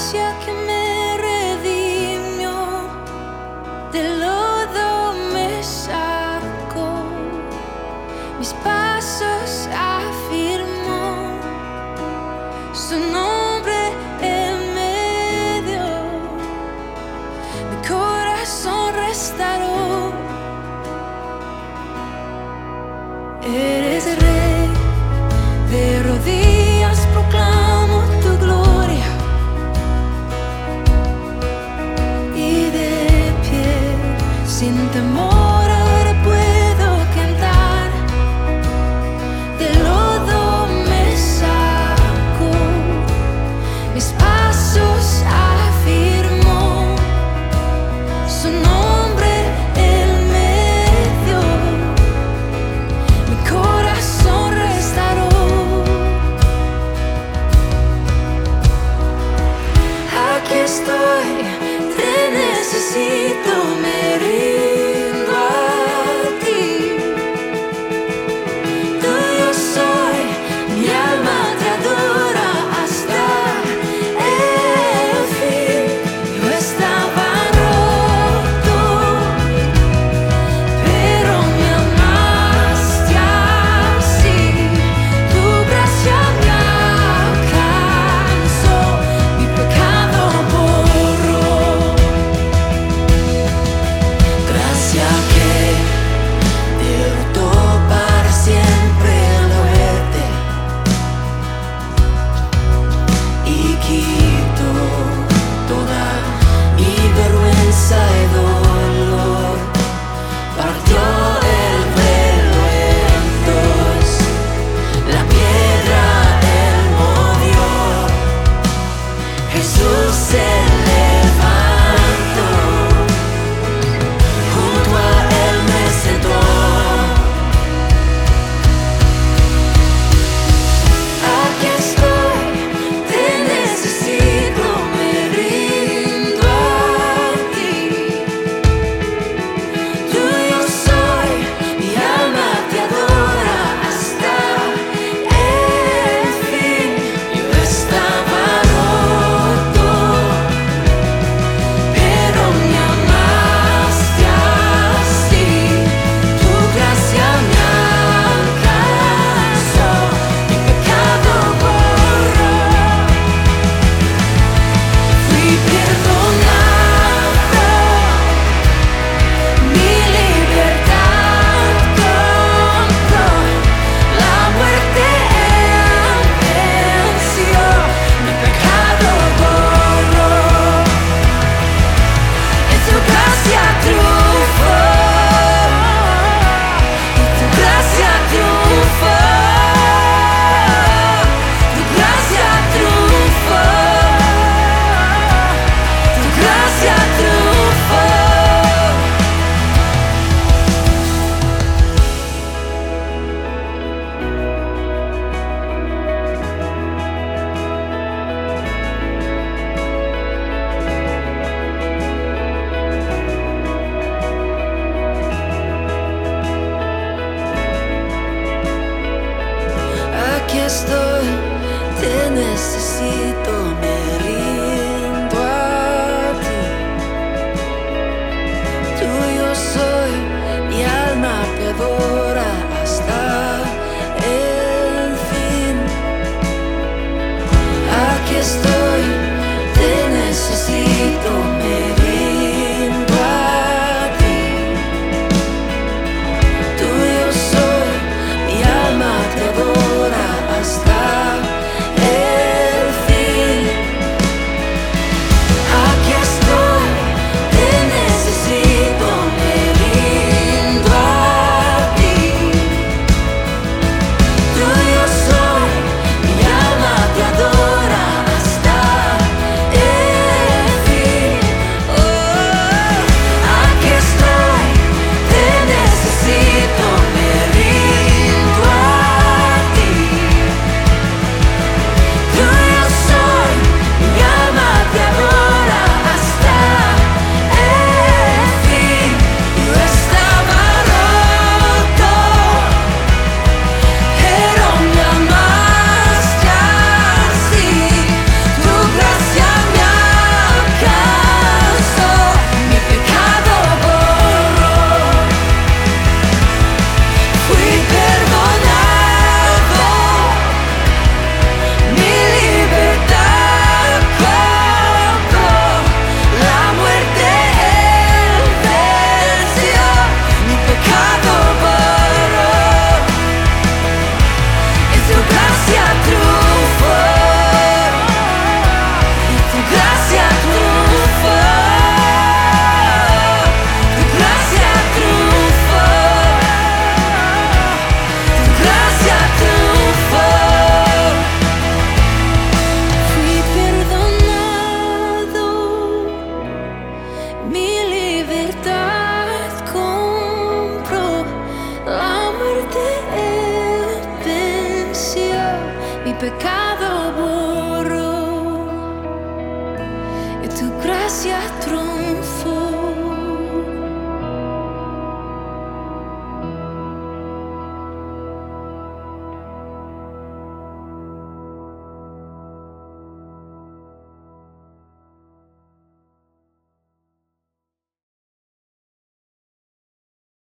gracia que me redimió, del lodo me sacó, mis pasos afirmó, su nombre Él me dio, mi corazón restauró. Eres Rey, de rodillas proclamo tu gloria, y de pie, sin temor ahora puedo cantar. Del lodo me sacó, mis pasos afirmó, su nombre Él me dio, mi corazón restauró. Aquí estoy, te necesito, me rindo a ti. Tuyo soy, mi alma te adora hasta el fin. Yo estaba roto, pero me amaste así. Tu gracia me alcanzó, mi pecado borró. Gracia que derrotó para siempre la muerte y quitó toda mi vergüenza y dolor. Partió el velo en dos, la piedra Él movió, Jesús se levantó, junto a Él me sentó. Aquí estoy, te necesito, me rindo a ti. Tuyo soy, mi alma te adora hasta el fin. Yo estaba roto, pero me amaste así. Tu gracia me alcanzó, mi pecado borró. Fui perdonado, mi libertad compró, la muerte Él venció, mi pecado borró. En tu gracia triunfó, en tu gracia triunfó, tu gracia triunfó, tu gracia triunfó. Aquí estoy, te necesito, me rindo a ti. Tuyo soy, mi alma te adora hasta el fin. Aquí estoy, te necesito, me rindo a ti. Tuyo soy, mi alma te adora hasta el fin. pecado borró y tu gracia tronó.